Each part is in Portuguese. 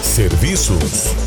Serviços.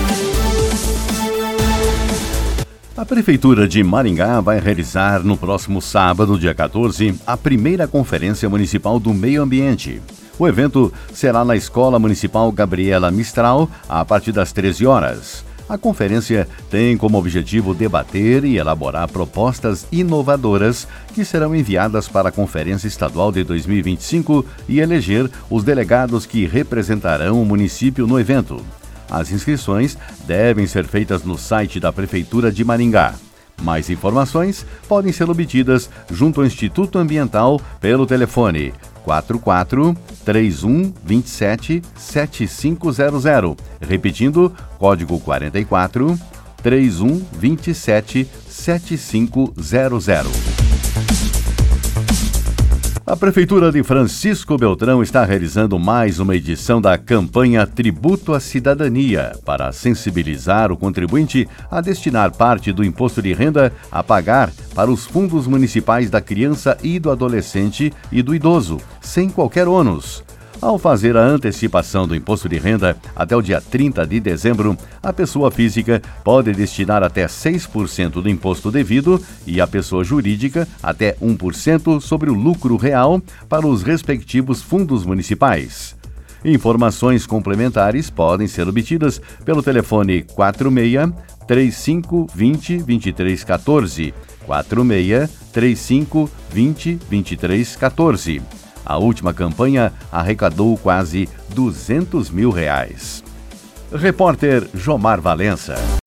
A Prefeitura de Maringá vai realizar no próximo sábado, dia 14, a primeira Conferência Municipal do Meio Ambiente. O evento será na Escola Municipal Gabriela Mistral, a partir das 13 horas. A conferência tem como objetivo debater e elaborar propostas inovadoras que serão enviadas para a Conferência Estadual de 2025 e eleger os delegados que representarão o município no evento. As inscrições devem ser feitas no site da Prefeitura de Maringá. Mais informações podem ser obtidas junto ao Instituto Ambiental pelo telefone 44-3127-7500. Repetindo, código 44-3127-7500. A Prefeitura de Francisco Beltrão está realizando mais uma edição da campanha Tributo à Cidadania, para sensibilizar o contribuinte a destinar parte do imposto de renda a pagar para os fundos municipais da criança e do adolescente e do idoso, sem qualquer ônus. Ao fazer a antecipação do imposto de renda até o dia 30 de dezembro, a pessoa física pode destinar até 6% do imposto devido e a pessoa jurídica até 1% sobre o lucro real para os respectivos fundos municipais. Informações complementares podem ser obtidas pelo telefone 46 35 20 23 14, 46 35 20 23 14. A última campanha arrecadou quase R$200 mil. Repórter Jomar Valença.